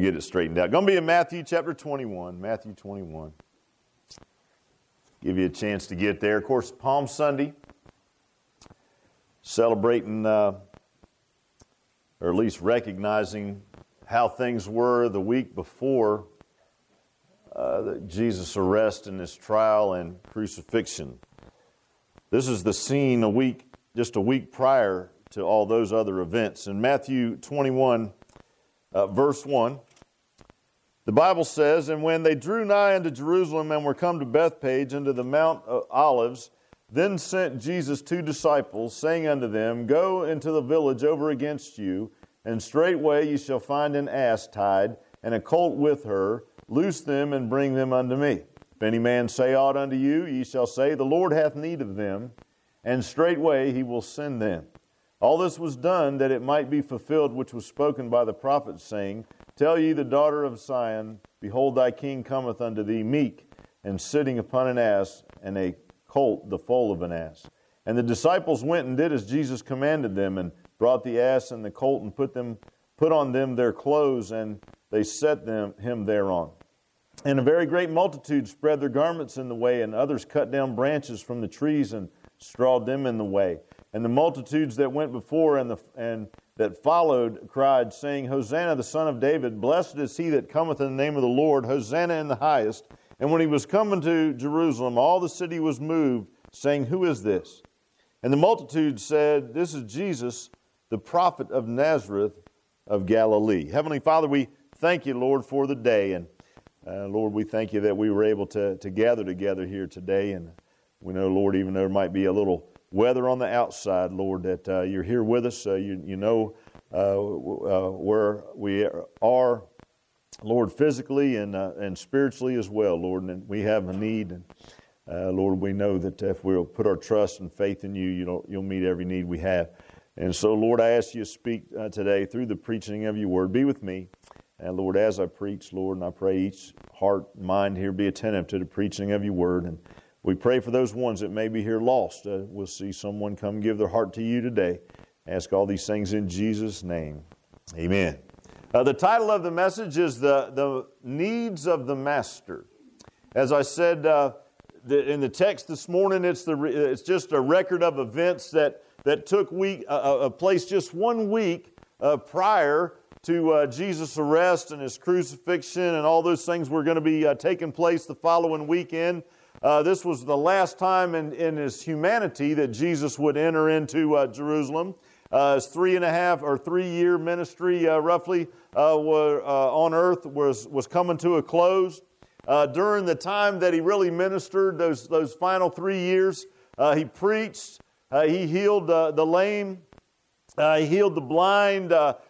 get it straightened out. Going to be in Matthew chapter 21. Matthew 21. Give you a chance to get there. Of course, Palm Sunday, celebrating, or at least recognizing how things were the week before Jesus' arrest and his trial and crucifixion. This is the scene just a week prior to all those other events. In Matthew 21, verse 1, the Bible says, "And when they drew nigh unto Jerusalem and were come to Bethphage unto the Mount of Olives, then sent Jesus 2 disciples, saying unto them, Go into the village over against you, and straightway ye shall find an ass tied, and a colt with her. Loose them and bring them unto me. If any man say aught unto you, ye shall say, The Lord hath need of them, and straightway he will send them. All this was done that it might be fulfilled which was spoken by the prophet, saying, Tell ye the daughter of Zion, Behold, thy king cometh unto thee meek, and sitting upon an ass, and a colt, the foal of an ass. And the disciples went and did as Jesus commanded them, and brought the ass and the colt, and put on them their clothes, and they set him thereon. And a very great multitude spread their garments in the way, and others cut down branches from the trees and strawed them in the way. And the multitudes that went before and that followed cried, saying, Hosanna, the Son of David, blessed is he that cometh in the name of the Lord, Hosanna in the highest. And when he was coming to Jerusalem, all the city was moved, saying, Who is this? And the multitude said, This is Jesus, the prophet of Nazareth of Galilee. Heavenly Father, we thank you, Lord, for the day. And Lord, we thank you that we were able to gather together here today. And we know, Lord, even though there might be a little weather on the outside, Lord, that you're here with us. You know where we are, Lord, physically and spiritually as well, Lord. And we have a need. And Lord, we know that if we'll put our trust and faith in you, you'll meet every need we have. And so, Lord, I ask you to speak today through the preaching of your word. Be with me. And Lord, as I preach, Lord, and I pray each heart and mind here be attentive to the preaching of your word. And we pray for those ones that may be here lost. We'll see someone come give their heart to you today. Ask all these things in Jesus' name. Amen. The title of the message is the Needs of the Master. As I said in the text this morning, it's just a record of events that took place just 1 week prior to Jesus' arrest and his crucifixion, and all those things were going to be taking place the following weekend. This was the last time in his humanity that Jesus would enter into Jerusalem. His 3.5-year ministry, roughly, on earth was coming to a close. During the time that he really ministered, those final 3 years, he preached, he healed the lame, he healed the blind,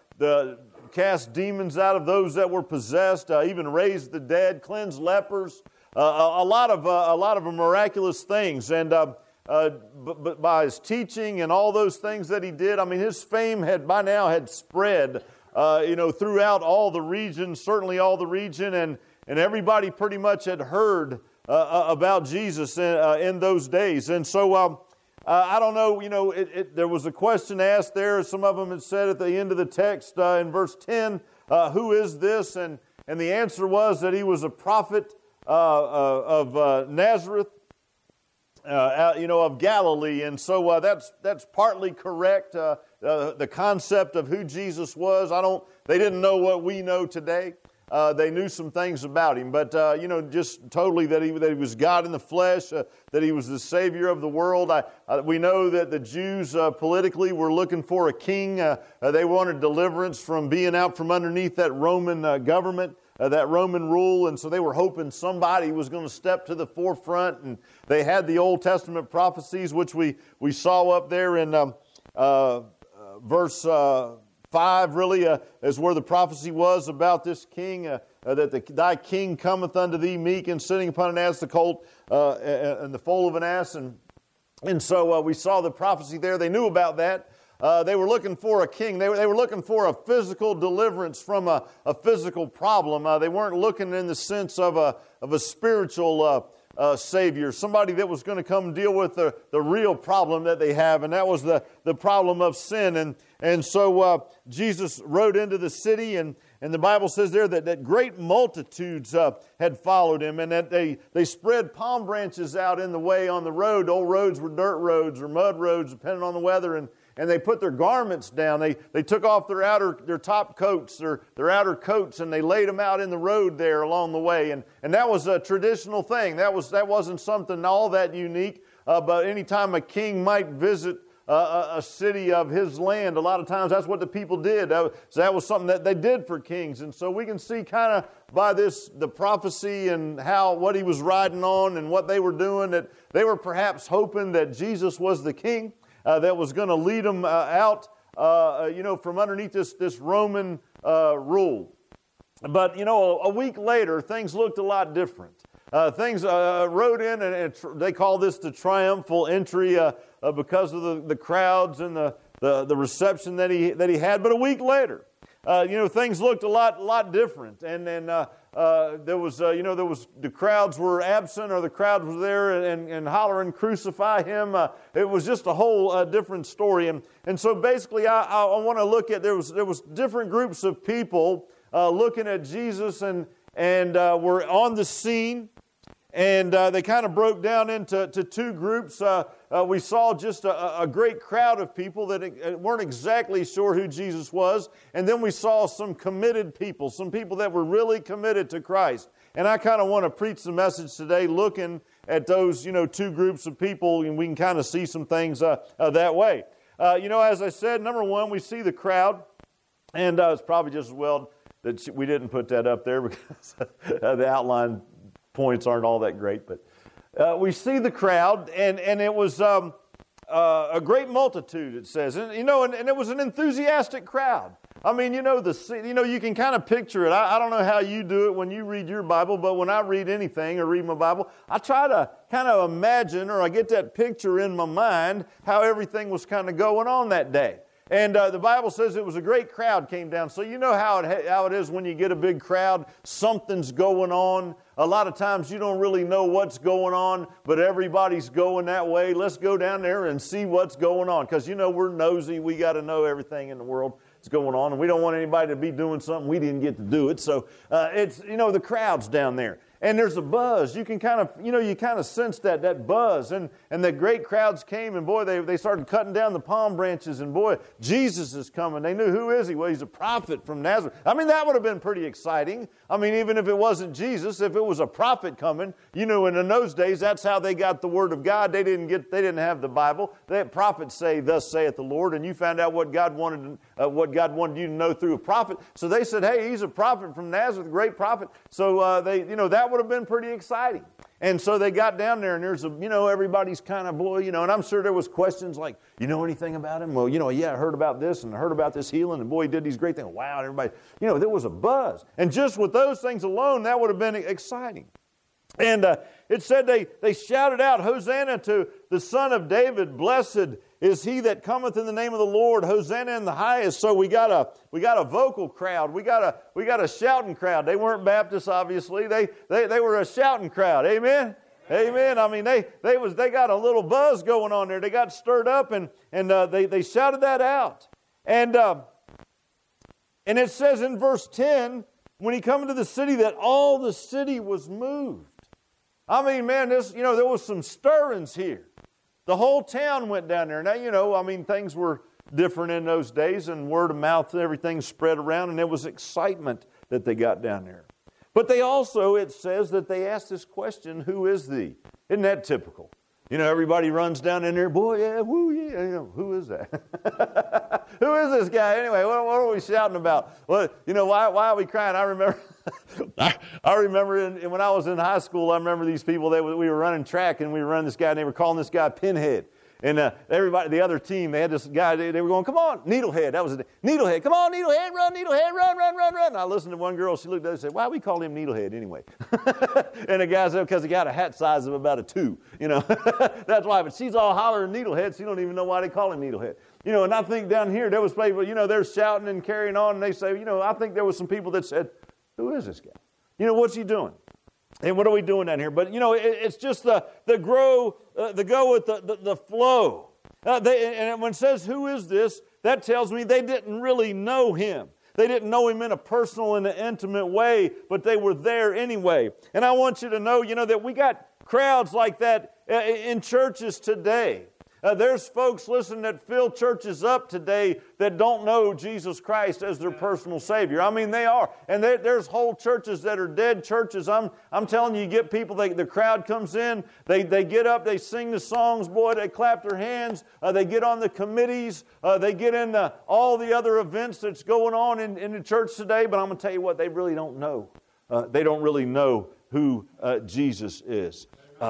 cast demons out of those that were possessed, even raised the dead, cleansed lepers. A lot of miraculous things, and but by his teaching and all those things that he did, I mean, his fame had by now spread, throughout all the region, certainly all the region, and everybody pretty much had heard about Jesus in those days. And so I don't know, there was a question asked there. Some of them had said at the end of the text in verse 10, who is this? And the answer was that he was a prophet of Nazareth, of Galilee. And so that's partly correct. The concept of who Jesus was, they didn't know what we know today. They knew some things about him, but just totally that he was God in the flesh, that he was the Savior of the world. We know that the Jews politically were looking for a king. They wanted deliverance from being out from underneath that Roman government, that Roman rule, and so they were hoping somebody was going to step to the forefront. And they had the Old Testament prophecies, which we saw up there in verse 5 really is where the prophecy was about this king, that thy king cometh unto thee meek and sitting upon an ass, the colt, and the foal of an ass. And so we saw the prophecy there. They knew about that. They were looking for a king. They were looking for a physical deliverance from a physical problem. They weren't looking in the sense of a spiritual Savior, somebody that was going to come deal with the real problem that they have, and that was the problem of sin. And so Jesus rode into the city, and And the Bible says there that great multitudes had followed him, and that they spread palm branches out in the way on the road. Old roads were dirt roads or mud roads, depending on the weather, and they put their garments down. They took off their top coats, their outer coats, and they laid them out in the road there along the way. And that was a traditional thing. That wasn't something all that unique. But anytime a king might visit a city of his land, a lot of times that's what the people did. So that was something that they did for kings. And so we can see kind of by the prophecy and what he was riding on and what they were doing, that they were perhaps hoping that Jesus was the king that was going to lead them out, from underneath this Roman rule. But, a week later, things looked a lot different. Things rode in, and they call this the triumphal entry because of the crowds and the reception that he had. But a week later, things looked a lot different, and then there was the crowds were absent, or the crowd was there and hollering, "Crucify him!" It was just a whole different story, and so basically, I want to look at there was different groups of people looking at Jesus and were on the scene. And they kind of broke down into two groups. We saw just a great crowd of people that weren't exactly sure who Jesus was. And then we saw some committed people, some people that were really committed to Christ. And I kind of want to preach the message today looking at those, two groups of people, and we can kind of see some things that way. As I said, number one, we see the crowd. And it's probably just as well that we didn't put that up there because the outline points aren't all that great, but we see the crowd, and it was a great multitude, it says, and it was an enthusiastic crowd. I mean, you can kind of picture it. I don't know how you do it when you read your Bible, but when I read anything or read my Bible, I try to kind of imagine, or I get that picture in my mind how everything was kind of going on that day. And the Bible says it was a great crowd came down. So you know how it is when you get a big crowd. Something's going on. A lot of times you don't really know what's going on, but everybody's going that way. Let's go down there and see what's going on. Because, we're nosy. We got to know everything in the world that's going on. And we don't want anybody to be doing something we didn't get to do it. So it's, the crowd's down there. And there's a buzz. You can kind of sense that buzz. And the great crowds came, and boy, they started cutting down the palm branches, and boy, Jesus is coming. They knew, who is he? Well, he's a prophet from Nazareth. I mean, that would have been pretty exciting. I mean, even if it wasn't Jesus, if it was a prophet coming, and in those days, that's how they got the Word of God. They didn't have the Bible. They had prophets say, "Thus saith the Lord," and you found out what God wanted you to know through a prophet. So they said, "Hey, he's a prophet from Nazareth, a great prophet." So that would have been pretty exciting. And so they got down there, and there's everybody's kind of and I'm sure there was questions like, "You know anything about him?" "Well, yeah, I heard about this, and I heard about this healing, and boy, he did these great things." Wow, and everybody, there was a buzz. And just with those things alone, that would have been exciting. And it said they shouted out, "Hosanna to the Son of David, blessed is he that cometh in the name of the Lord, Hosanna in the highest." So we got a vocal crowd, we got a shouting crowd. They weren't Baptists, obviously. They were a shouting crowd. Amen. Amen. I mean, they got a little buzz going on there. They got stirred up, and they shouted that out. And it says in verse 10, when he come into the city, that all the city was moved. I mean, man, there was some stirrings here. The whole town went down there. Now, things were different in those days, and word of mouth and everything spread around, and there was excitement that they got down there. But they also, it says that they asked this question, "Who is thee?" Isn't that typical? Everybody runs down in there, "Boy, yeah, woo, yeah, who is that?" Who is this guy anyway? What are we shouting about? Well, why are we crying? I remember when I was in high school, I remember these people, we were running track, and we were running this guy, and they were calling this guy Pinhead. And everybody, the other team, they had this guy, they were going, "Come on, Needlehead." That was it. "Needlehead, come on, Needlehead, run, run." And I listened to one girl, she looked at us and said, "Why we call him Needlehead anyway?" And the guy said, "Because he got a hat size of about a 2, That's why. But she's all hollering Needlehead. She don't even know why they call him Needlehead. And I think down here, there was people, they're shouting and carrying on, and they say, I think there was some people that said, "Who is this guy? What's he doing? And what are we doing down here?" But, it's just the go with the flow. And when it says, "Who is this?" that tells me they didn't really know him. They didn't know Him in a personal and an intimate way, but they were there anyway. And I want you to know, that we got crowds like that in churches today. There's folks, listen, that fill churches up today that don't know Jesus Christ as their personal Savior. I mean, they are. And there's whole churches that are dead churches. I'm telling you get people, the crowd comes in, they get up, they sing the songs, boy, they clap their hands, they get on the committees, they get in all the other events that's going on in the church today, but I'm going to tell you what, they really don't know. They don't really know who Jesus is.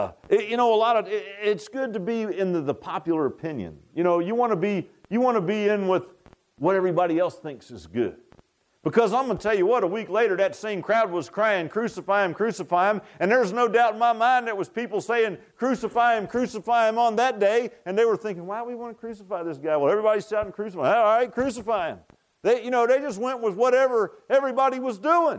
It's good to be in the popular opinion. You want to be in with what everybody else thinks is good. Because I'm going to tell you what, a week later that same crowd was crying, crucify Him, crucify Him. And there's no doubt in my mind there was people saying, crucify Him on that day. And they were thinking, why do we want to crucify this guy? Well, everybody's shouting crucify. All right, crucify Him. They just went with whatever everybody was doing.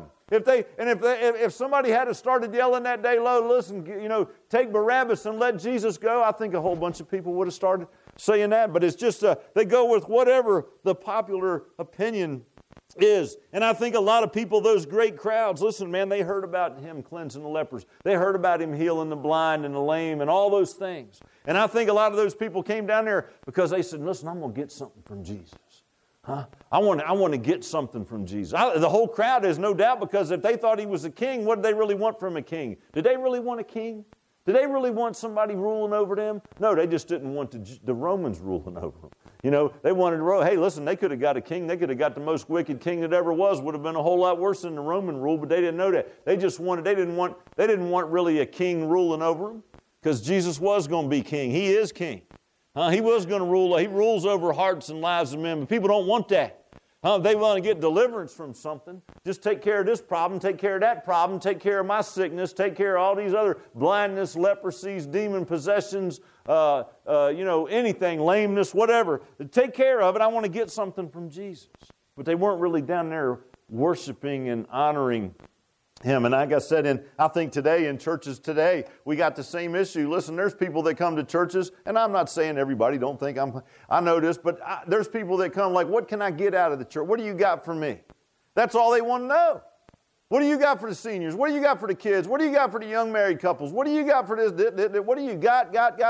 If somebody had started yelling that day, listen, take Barabbas and let Jesus go, I think a whole bunch of people would have started saying that. But it's just they go with whatever the popular opinion is. And I think a lot of people, those great crowds, listen, man, they heard about Him cleansing the lepers. They heard about Him healing the blind and the lame and all those things. And I think a lot of those people came down there because they said, listen, I'm going to get something from Jesus. I want to get something from Jesus. The whole crowd is no doubt, because if they thought He was a king, what did they really want from a king? Did they really want a king? Did they really want somebody ruling over them? No, they just didn't want the Romans ruling over them. They wanted to rule. Hey, listen, they could have got a king. They could have got the most wicked king that ever was. Would have been a whole lot worse than the Roman rule, but they didn't know that. They didn't want really a king ruling over them, because Jesus was going to be king. He is king. He was going to rule. He rules over hearts and lives of men, but people don't want that. They want to get deliverance from something. Just take care of this problem, take care of that problem, take care of my sickness, take care of all these other blindness, leprosies, demon possessions, anything, lameness, whatever. Take care of it. I want to get something from Jesus. But they weren't really down there worshiping and honoring Him. And like I said, I think today, in churches today, we got the same issue. Listen, there's people that come to churches, and I'm not saying everybody, don't think I know this, but there's people that come like, what can I get out of the church? What do you got for me? That's all they want to know. What do you got for the seniors? What do you got for the kids? What do you got for the young married couples? What do you got for this? What do you got?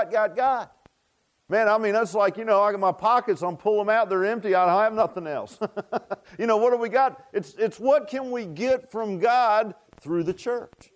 Man, I mean, that's like, I got my pockets, I'm pulling them out, they're empty, I don't have nothing else. What do we got? It's what can we get from God through the church,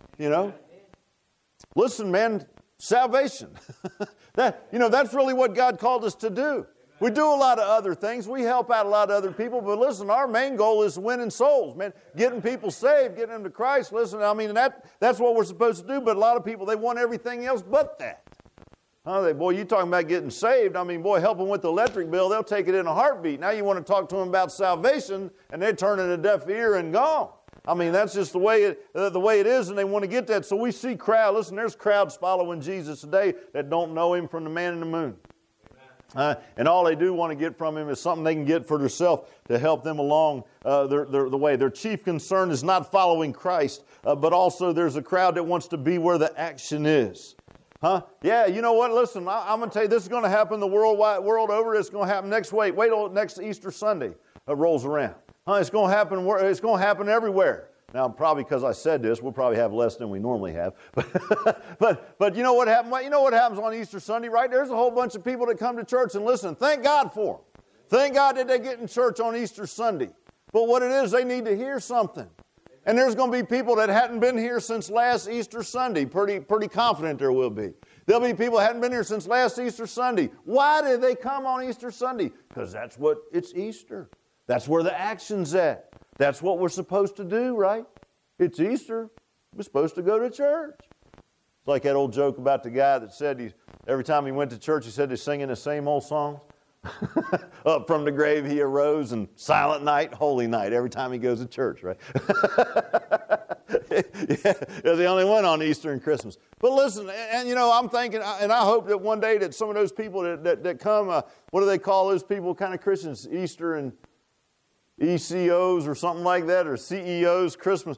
Listen, man, salvation. That's really what God called us to do. We do a lot of other things. We help out a lot of other people, but listen, our main goal is winning souls, man. Getting people saved, getting them to Christ. Listen, I mean, that's what we're supposed to do, but a lot of people, they want everything else but that. Boy, you talking about getting saved. I mean, boy, help them with the electric bill, they'll take it in a heartbeat. Now you want to talk to them about salvation, and they're turning a deaf ear and gone. I mean, that's just the way it is, and they want to get that. So we see crowds. Listen, there's crowds following Jesus today that don't know Him from the man in the moon. And all they do want to get from Him is something they can get for themselves to help them along the way. Their chief concern is not following Christ, but also there's a crowd that wants to be where the action is. Yeah, you know what? Listen, I'm going to tell you, this is going to happen the world over. It's going to happen next week. Wait till next Easter Sunday rolls around. It's going to happen. It's going to happen everywhere. Now, probably because I said this, we'll probably have less than we normally have. But you know what happened? You know what happens on Easter Sunday, right? There's a whole bunch of people that come to church and listen. Thank God for them. Thank God that they get in church on Easter Sunday. But what it is, they need to hear something. And there's going to be people that hadn't been here since last Easter Sunday. Pretty confident there will be. There'll be people that hadn't been here since last Easter Sunday. Why did they come on Easter Sunday? Because it's Easter. That's where the action's at. That's what we're supposed to do, right? It's Easter. We're supposed to go to church. It's like that old joke about the guy that said every time he went to church, he said he's singing the same old songs. Up from the grave he arose, and silent night, holy night, every time he goes to church, right? Yeah, they're the only one on Easter and Christmas. But listen, and I'm thinking, and I hope that one day that some of those people that come, what do they call those people, kind of Christians, Easter and ECOs or something like that, or CEOs, Christmas,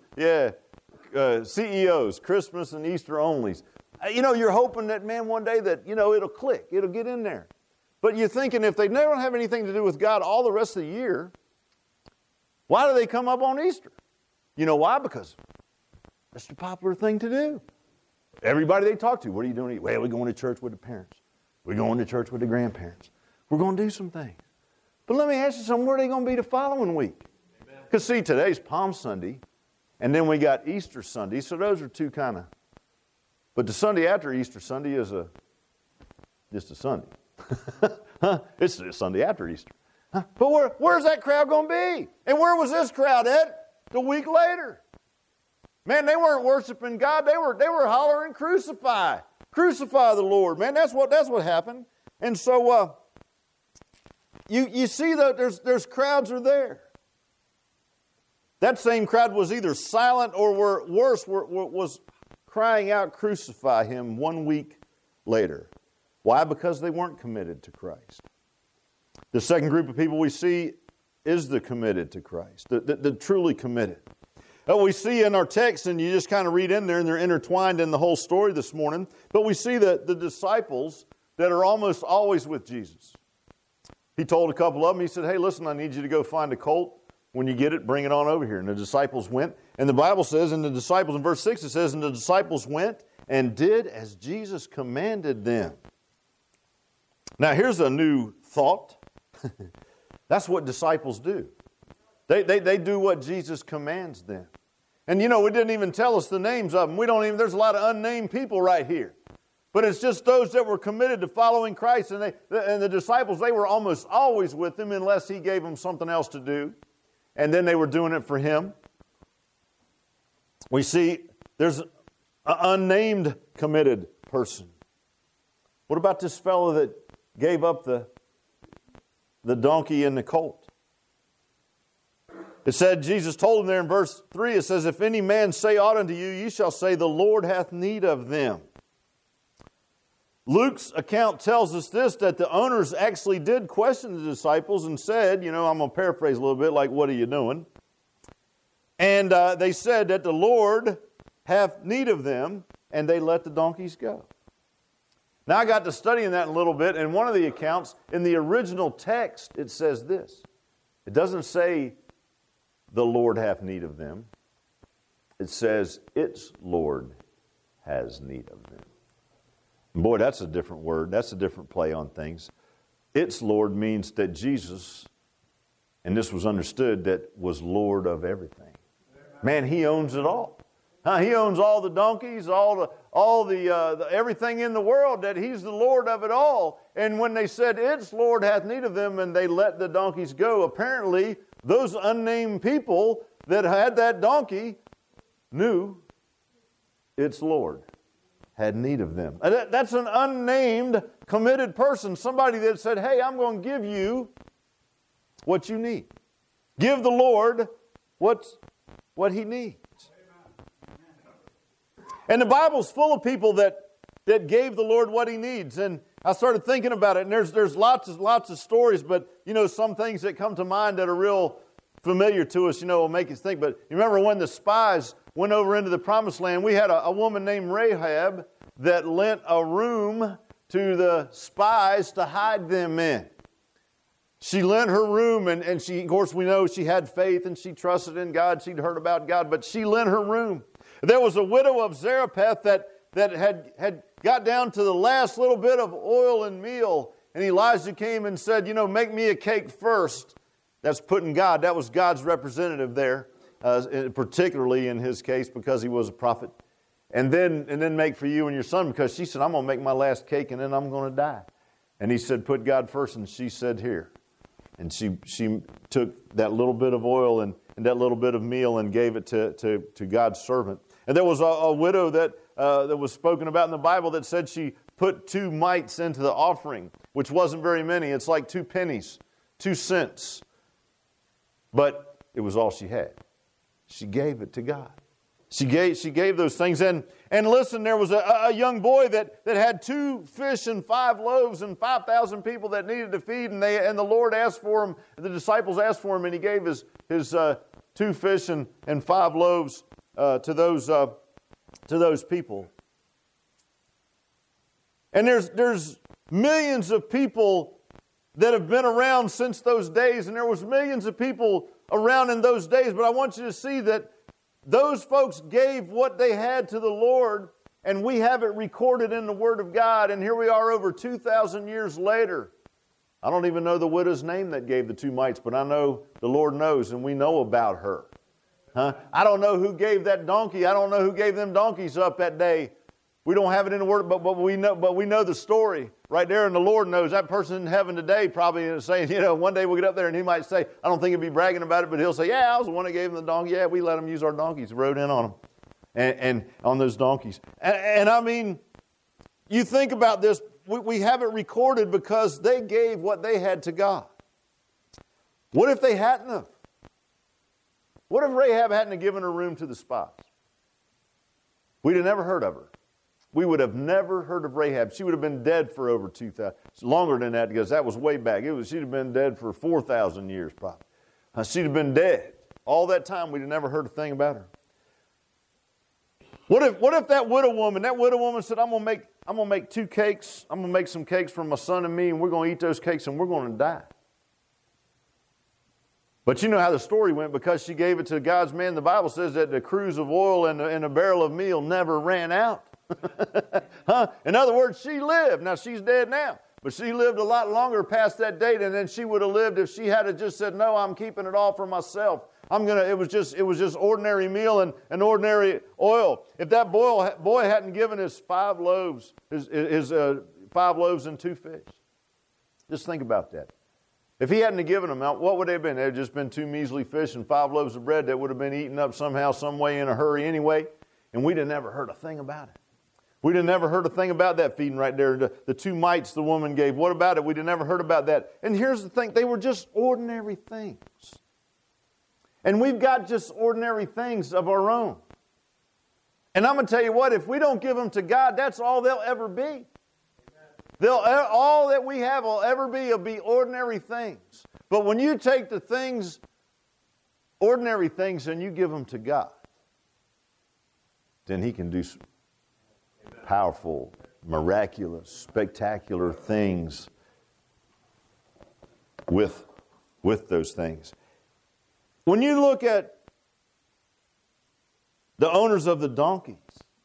CEOs, Christmas and Easter onlys. You're hoping that, man, one day that, it'll click, it'll get in there. But you're thinking if they never have anything to do with God all the rest of the year, Why do they come up on Easter? You know why? Because that's the popular thing to do. Everybody they talk to, what are you doing? Well, we're going to church with the parents. We're going to church with the grandparents. We're going to do some things. But let me ask you something, where are they going to be the following week? Because see, today's Palm Sunday, and then we got Easter Sunday, so those are two kind of, but the Sunday after Easter Sunday is just a Sunday. It's the Sunday after Easter. But where's that crowd going to be? And where was this crowd at the week later? Man, they weren't worshiping God. They were hollering, crucify. Crucify the Lord. Man, that's what happened. And so you see that there's crowds are there. That same crowd was either silent or was crying out, crucify him 1 week later. Why? Because they weren't committed to Christ. The second group of people we see is the committed to Christ, the truly committed. We see in our text, and you just kind of read in there, and they're intertwined in the whole story this morning, but we see the disciples that are almost always with Jesus. He told a couple of them, he said, hey, listen, I need you to go find a colt. When you get it, bring it on over here. And the disciples went, and the Bible says, in verse 6, it says, and the disciples went and did as Jesus commanded them. Now, here's a new thought. That's what disciples do. They do what Jesus commands them. And you know, it didn't even tell us the names of them. There's a lot of unnamed people right here. But it's just those that were committed to following Christ. And the disciples, they were almost always with him unless he gave them something else to do. And then they were doing it for him. We see there's an unnamed committed person. What about this fellow that gave up the donkey and the colt? It said, Jesus told him there in verse 3, it says, if any man say aught unto you, ye shall say, the Lord hath need of them. Luke's account tells us this, that the owners actually did question the disciples and said, I'm going to paraphrase a little bit, like, what are you doing? And they said that the Lord hath need of them, and they let the donkeys go. Now, I got to studying that a little bit, and one of the accounts, in the original text, it says this. It doesn't say, the Lord hath need of them. It says, its Lord has need of them. And boy, that's a different word. That's a different play on things. Its Lord means that Jesus, and this was understood, that was Lord of everything. Man, he owns it all. He owns all the donkeys, all the everything in the world, that he's the Lord of it all. And when they said, its Lord hath need of them, and they let the donkeys go, apparently those unnamed people that had that donkey knew its Lord had need of them. That's an unnamed, committed person. Somebody that said, hey, I'm going to give you what you need. Give the Lord what he needs. And the Bible's full of people that gave the Lord what he needs. And I started thinking about it, and there's lots of stories, but some things that come to mind that are real familiar to us, will make us think. But you remember when the spies went over into the Promised Land, we had a woman named Rahab that lent a room to the spies to hide them in. She lent her room, and she, of course, we know she had faith and she trusted in God. She'd heard about God, but she lent her room. There was a widow of Zarephath that had got down to the last little bit of oil and meal, and Elijah came and said, make me a cake first. That's putting God. That was God's representative there, particularly in his case because he was a prophet. And then make for you and your son, because she said, I'm going to make my last cake and then I'm going to die. And he said, put God first, and she said, here. And she took that little bit of oil and that little bit of meal and gave it to God's servant. And there was a widow that was spoken about in the Bible that said she put 2 mites into the offering, which wasn't very many. It's like 2 pennies, 2 cents. But it was all she had. She gave it to God. She gave those things. And listen, there was a young boy that had 2 fish and 5 loaves and 5,000 people that needed to feed. And the Lord asked for him, the disciples asked for him, and he gave his 2 fish and 5 loaves to those people. And there's millions of people that have been around since those days, and there was millions of people around in those days, but I want you to see that those folks gave what they had to the Lord, and we have it recorded in the Word of God, and here we are over 2,000 years later. I don't even know the widow's name that gave the 2 mites, but I know the Lord knows, and we know about her. I don't know who gave that donkey. I don't know who gave them donkeys up that day. We don't have it in the Word, but we know the story right there, and the Lord knows. That person in heaven today probably is saying, one day we'll get up there, and he might say, I don't think he'll be bragging about it, but he'll say, yeah, I was the one that gave him the donkey. Yeah, we let him use our donkeys, rode in on them, and on those donkeys. And I mean, you think about this, we have it recorded because they gave what they had to God. What if they hadn't have? What if Rahab hadn't have given her room to the spies? We'd have never heard of her. We would have never heard of Rahab. She would have been dead for over 2,000, longer than that, because that was way back. She'd have been dead for 4,000 years probably. She'd have been dead. All that time, we'd have never heard a thing about her. What if that widow woman said, I'm gonna make 2 cakes. I'm gonna make some cakes for my son and me, and we're gonna eat those cakes, and we're gonna die. But you know how the story went. Because she gave it to God's man, the Bible says that the cruse of oil and a barrel of meal never ran out. In other words, she lived. Now, she's dead now. But she lived a lot longer past that date than she would have lived if she had just said, no, I'm keeping it all for myself. It was just ordinary meal and ordinary oil. If that boy hadn't given his 5 loaves, his 5 loaves and 2 fish. Just think about that. If he hadn't given them out, what would they have been? They would have just been 2 measly fish and 5 loaves of bread that would have been eaten up somehow, some way, in a hurry anyway. And we'd have never heard a thing about it. We'd have never heard a thing about that feeding right there. The 2 mites the woman gave. What about it? We'd have never heard about that. And here's the thing. They were just ordinary things. And we've got just ordinary things of our own. And I'm going to tell you what, if we don't give them to God, that's all they'll ever be. All that we have will ever will be ordinary things. But when you take the things, ordinary things, and you give them to God, then He can do powerful, miraculous, spectacular things with those things. When you look at the owners of the donkeys,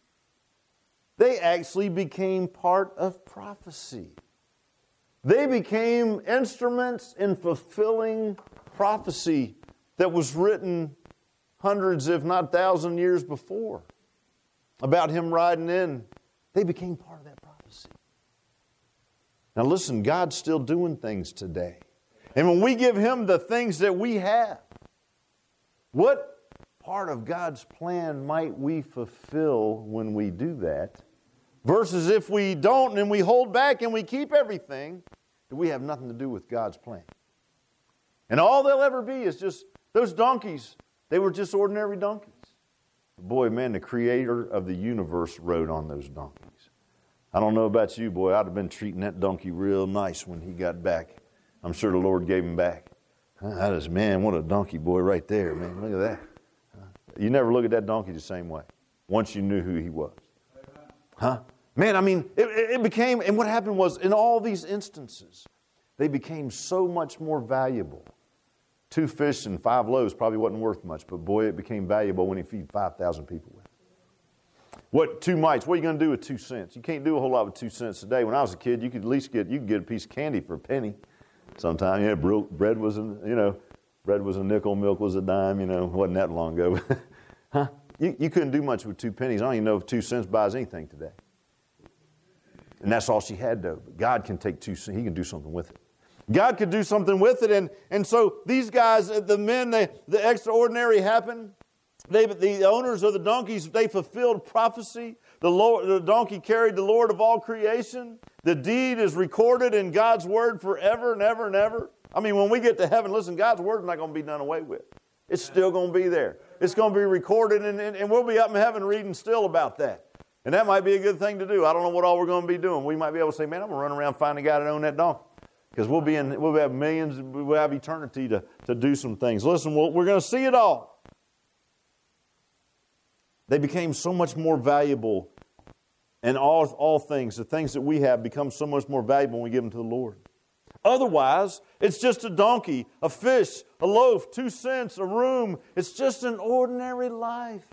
they actually became part of prophecy. They became instruments in fulfilling prophecy that was written hundreds, if not 1,000 years before about Him riding in. They became part of that prophecy. Now listen, God's still doing things today. And when we give Him the things that we have, what part of God's plan might we fulfill when we do that? Versus if we don't and we hold back and we keep everything, we have nothing to do with God's plan. And all they'll ever be is just those donkeys. They were just ordinary donkeys. Boy, man, the Creator of the universe rode on those donkeys. I don't know about you, boy. I'd have been treating that donkey real nice when he got back. I'm sure the Lord gave him back. Man, what a donkey boy right there, man. Look at that. You never look at that donkey the same way once you knew who he was. Man, I mean, it became, and what happened was, in all these instances, they became so much more valuable. 2 fish and 5 loaves probably wasn't worth much, but boy, it became valuable when he feed 5,000 people with it. What 2 mites? What are you going to do with 2 cents? You can't do a whole lot with 2 cents today. When I was a kid, you could at least get a piece of candy for a penny. Sometimes, bread was a nickel, milk was a dime. Wasn't that long ago. You couldn't do much with 2 pennies. I don't even know if 2 cents buys anything today. And that's all she had, though. But God can take 2 cents. He can do something with it. God could do something with it. And so these guys, the men, the extraordinary happened. The owners of the donkeys, they fulfilled prophecy. The donkey carried the Lord of all creation. The deed is recorded in God's Word forever and ever and ever. I mean, when we get to heaven, listen, God's Word is not going to be done away with. It's still going to be there. It's going to be recorded, and we'll be up in heaven reading still about that. And that might be a good thing to do. I don't know what all we're going to be doing. We might be able to say, man, I'm going to run around and find a guy that owned that donkey. Because we'll have millions, we'll have eternity to do some things. Listen, we're going to see it all. They became so much more valuable, and all things, the things that we have, become so much more valuable when we give them to the Lord. Otherwise, it's just a donkey, a fish, a loaf, 2 cents, a room. It's just an ordinary life.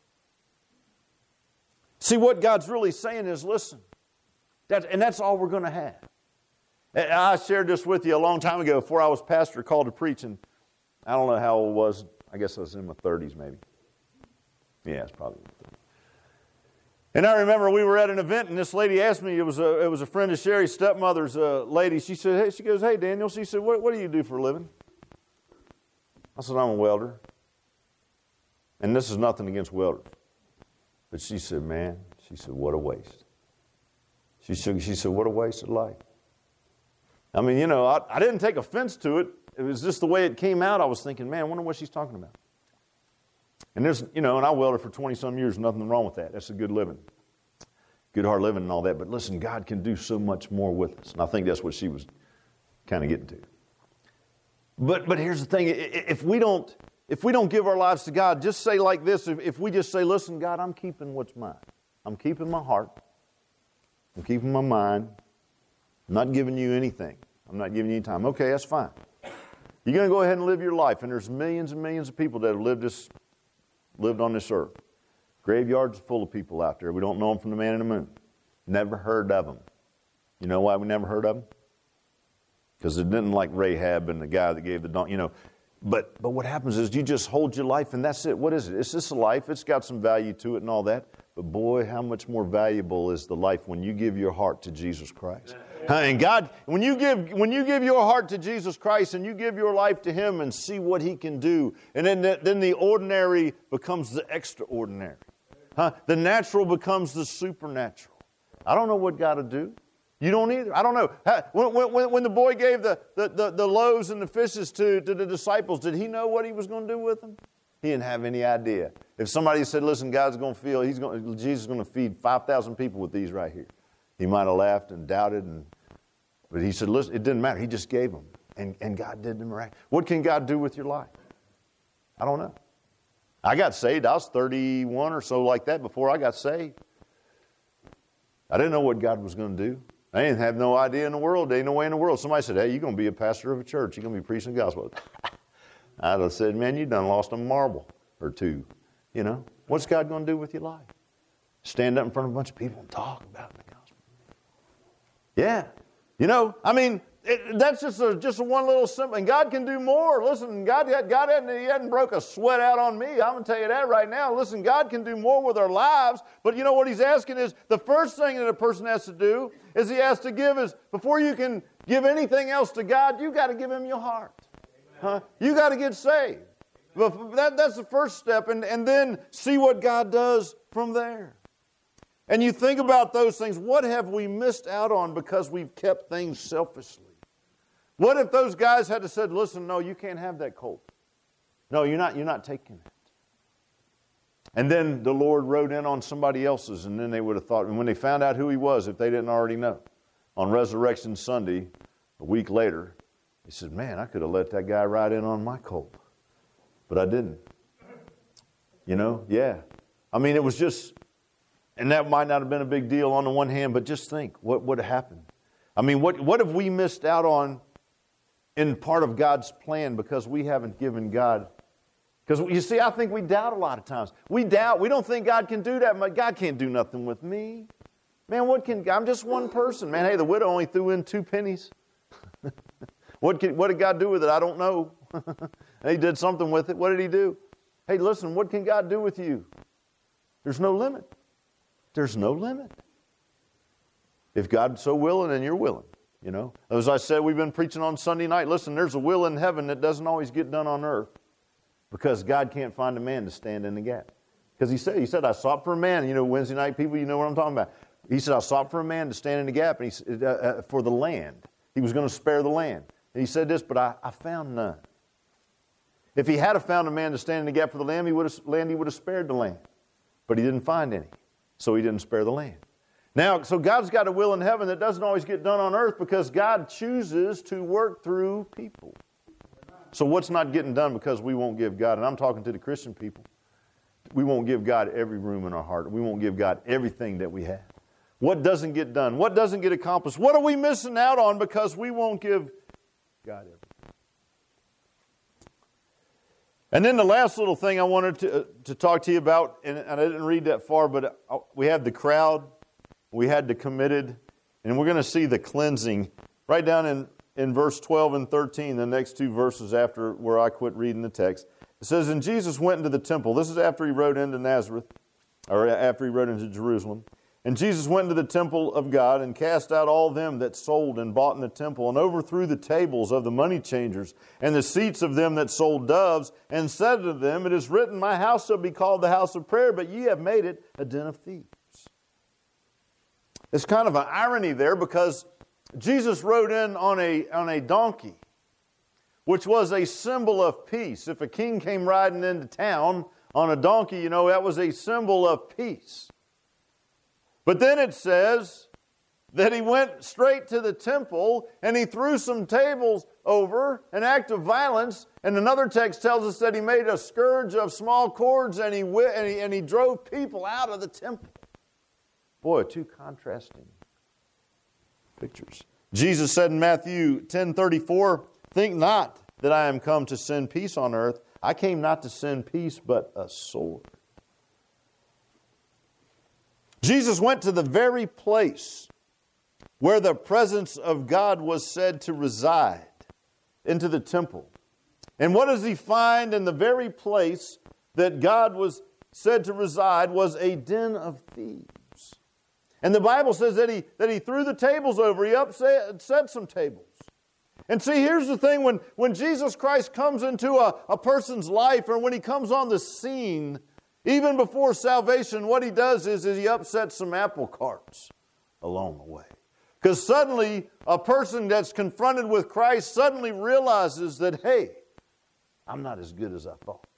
See, what God's really saying is, listen, that's all we're going to have. And I shared this with you a long time ago before I was pastor, called to preach, and I don't know how old I was. I guess I was in my 30s maybe. Yeah, it's probably in my 30s. And I remember we were at an event, and this lady asked me, it was a friend of Sherry's stepmother's lady. She said, she goes, hey, Daniel. She said, what do you do for a living? I said, I'm a welder. And this is nothing against welders. But she said, man, what a waste. She said, what a waste of life. I mean, I didn't take offense to it. It was just the way it came out. I was thinking, man, I wonder what she's talking about. And there's, and I welded for 20-some years, nothing wrong with that. That's a good living. Good hard living and all that. But listen, God can do so much more with us. And I think that's what she was kind of getting to. But here's the thing. If we don't give our lives to God, just say like this. If we just say, listen, God, I'm keeping what's mine. I'm keeping my heart. I'm keeping my mind. I'm not giving you anything. I'm not giving you any time. Okay, that's fine. You're going to go ahead and live your life. And there's millions and millions of people that have lived on this earth. Graveyards full of people out there. We don't know them from the man in the moon. Never heard of them. You know why we never heard of them? Because it didn't like Rahab and the guy that gave the donkey, But what happens is you just hold your life and that's it. What is it? It's just a life. It's got some value to it and all that. But boy, how much more valuable is the life when you give your heart to Jesus Christ. And God, when you give your heart to Jesus Christ and you give your life to Him and see what He can do, and then the ordinary becomes the extraordinary. The natural becomes the supernatural. I don't know what God will do. You don't either. I don't know. When the boy gave the loaves and the fishes to the disciples, did he know what he was going to do with them? He didn't have any idea. If somebody said, listen, Jesus is going to feed 5,000 people with these right here, he might have laughed and doubted. But he said, listen, it didn't matter. He just gave them. And God did the miracle. What can God do with your life? I don't know. I got saved. I was 31 or so like that before I got saved. I didn't know what God was going to do. I didn't have no idea in the world. There ain't no way in the world. Somebody said, hey, you're going to be a pastor of a church. You're going to be preaching the gospel. I'd have said, man, you done lost a marble or two. What's God going to do with your life? Stand up in front of a bunch of people and talk about the gospel. Yeah. That's just a one little simple. And God can do more. Listen, God hadn't broke a sweat out on me. I'm going to tell you that right now. Listen, God can do more with our lives. But you know what He's asking is, the first thing that a person has to do is he has to give is, before you can give anything else to God, you got to give Him your heart. You got to get saved. That's the first step. And then see what God does from there. And you think about those things. What have we missed out on because we've kept things selfishly? What if those guys had to said, listen, no, you can't have that colt. No, you're not taking it. And then the Lord rode in on somebody else's, and then they would have thought, and when they found out who He was, if they didn't already know, on Resurrection Sunday, a week later, they said, man, I could have let that guy ride in on my colt. But I didn't. Yeah. It was just, and that might not have been a big deal on the one hand, but just think, what would have happened? What have we missed out on in part of God's plan because we haven't given God? Because you see, I think we doubt a lot of times. We don't think God can do that. God can't do nothing with me. Man, I'm just one person. Man, hey, the widow only threw in 2 pennies. What did God do with it? I don't know. He did something with it. What did He do? Hey, listen, what can God do with you? There's no limit. There's no limit. If God's so willing, and you're willing. As I said, we've been preaching on Sunday night. Listen, there's a will in heaven that doesn't always get done on earth because God can't find a man to stand in the gap. Because He said, I sought for a man. Wednesday night people, you know what I'm talking about. He said, I sought for a man to stand in the gap for the land. He was going to spare the land. And He said this, but I found none. If He had found a man to stand in the gap for the land, He would have spared the land. But He didn't find any. So He didn't spare the land. Now, so God's got a will in heaven that doesn't always get done on earth because God chooses to work through people. So what's not getting done because we won't give God, and I'm talking to the Christian people, we won't give God every room in our heart. We won't give God everything that we have. What doesn't get done? What doesn't get accomplished? What are we missing out on because we won't give God everything? And then the last little thing I wanted to talk to you about, and I didn't read that far, but we had the crowd, we had the committed, and we're going to see the cleansing right down in verse 12 and 13, the next two verses after where I quit reading the text. It says, and Jesus went into the temple. This is after he rode into Nazareth, or after he rode into Jerusalem. And Jesus went into the temple of God and cast out all them that sold and bought in the temple, and overthrew the tables of the money changers and the seats of them that sold doves, and said to them, it is written, my house shall be called the house of prayer, but ye have made it a den of thieves. It's kind of an irony there, because Jesus rode in on a donkey, which was a symbol of peace. If a king came riding into town on a donkey, that was a symbol of peace. But then it says that he went straight to the temple and he threw some tables over, an act of violence. And another text tells us that he made a scourge of small cords and he drove people out of the temple. Boy, two contrasting pictures. Jesus said in Matthew 10:34, think not that I am come to send peace on earth. I came not to send peace, but a sword. Jesus went to the very place where the presence of God was said to reside, into the temple. And what does he find in the very place that God was said to reside was a den of thieves. And the Bible says that he threw the tables over, he upset some tables. And see, here's the thing, when Jesus Christ comes into a person's life, or when he comes on the scene, even before salvation, what he does is he upsets some apple carts along the way. Because suddenly, a person that's confronted with Christ suddenly realizes that, hey, I'm not as good as I thought.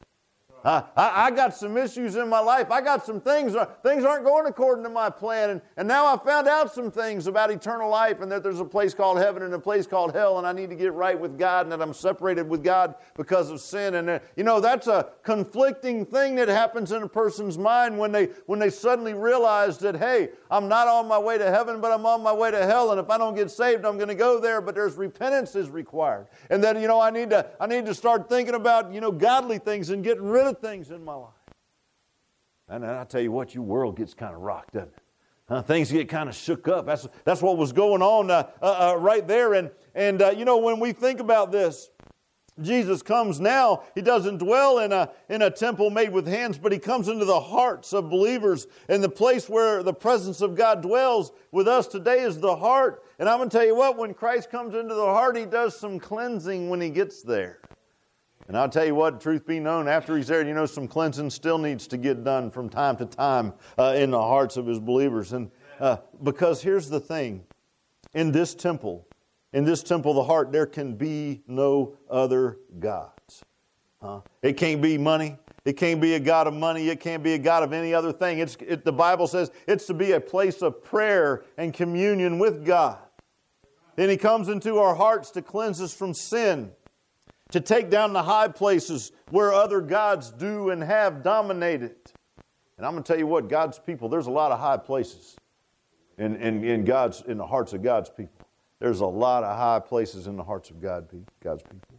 I got some issues in my life. I got some things aren't going according to my plan. And now I found out some things about eternal life, and that there's a place called heaven and a place called hell, and I need to get right with God, and that I'm separated with God because of sin. And that's a conflicting thing that happens in a person's mind when they suddenly realize that, hey, I'm not on my way to heaven, but I'm on my way to hell, and if I don't get saved, I'm going to go there, but there's repentance is required. And then, I need to start thinking about, godly things and getting rid of things in my life. And I tell you what, your world gets kind of rocked, doesn't it? Things get kind of shook up. That's what was going on right there. And when we think about this, Jesus comes now. He doesn't dwell in a temple made with hands, but he comes into the hearts of believers. And the place where the presence of God dwells with us today is the heart. And I'm going to tell you what, when Christ comes into the heart, he does some cleansing when he gets there. And I'll tell you what, truth be known, after he's there, some cleansing still needs to get done from time to time in the hearts of his believers. And because here's the thing, in this temple, the heart, there can be no other gods. It can't be money. It can't be a god of money. It can't be a god of any other thing. The Bible says it's to be a place of prayer and communion with God. Then he comes into our hearts to cleanse us from sin, to take down the high places where other gods do and have dominated. And I'm going to tell you what, God's people, there's a lot of high places in the hearts of God's people. There's a lot of high places in the hearts of God's people.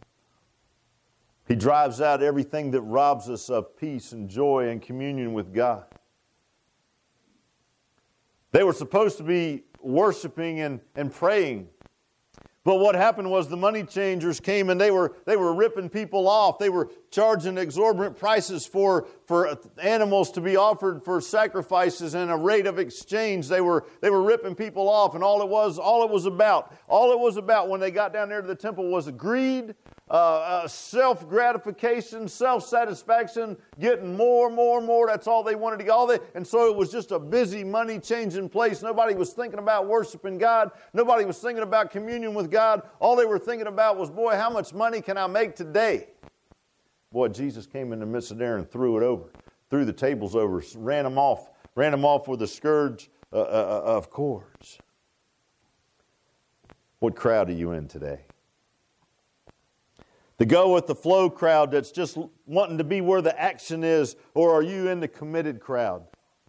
He drives out everything that robs us of peace and joy and communion with God. They were supposed to be worshiping and praying. But what happened was the money changers came and they were ripping people off. They were charging exorbitant prices for animals to be offered for sacrifices and a rate of exchange. They were ripping people off, and all it was about when they got down there to the temple was greed, self-gratification, self-satisfaction, getting more. That's all they wanted to get. And so it was just a busy money-changing place. Nobody was thinking about worshiping God. Nobody was thinking about communion with God. All they were thinking about was, boy, how much money can I make today? Boy, Jesus came in the midst of there and threw the tables over, ran them off with a scourge of cords. What crowd are you in today? The go with the flow crowd that's just wanting to be where the action is, or are you in the committed crowd?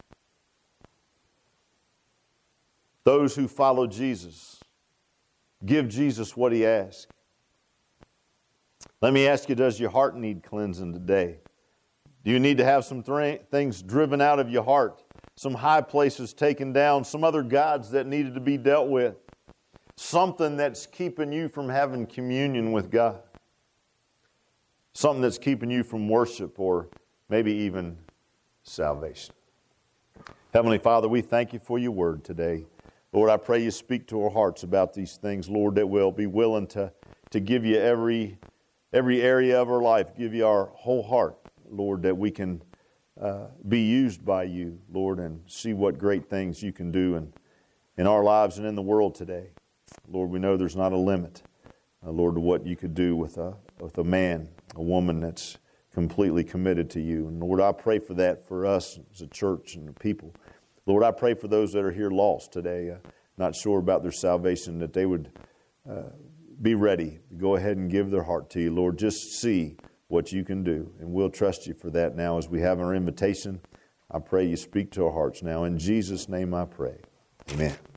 Those who follow Jesus, give Jesus what he asks. Let me ask you, does your heart need cleansing today? Do you need to have some things driven out of your heart? Some high places taken down? Some other gods that needed to be dealt with? Something that's keeping you from having communion with God? Something that's keeping you from worship or maybe even salvation? Heavenly Father, we thank you for your word today. Lord, I pray you speak to our hearts about these things, Lord, that we'll be willing to give you every area of our life, give you our whole heart, Lord, that we can be used by you, Lord, and see what great things you can do in our lives and in the world today. Lord, we know there's not a limit, Lord, to what you could do with a man, a woman that's completely committed to you. And Lord, I pray for that for us as a church and the people. Lord, I pray for those that are here lost today, not sure about their salvation, that they would be ready to go ahead and give their heart to you. Lord, just see what you can do. And we'll trust you for that now as we have our invitation. I pray you speak to our hearts now. In Jesus' name I pray. Amen.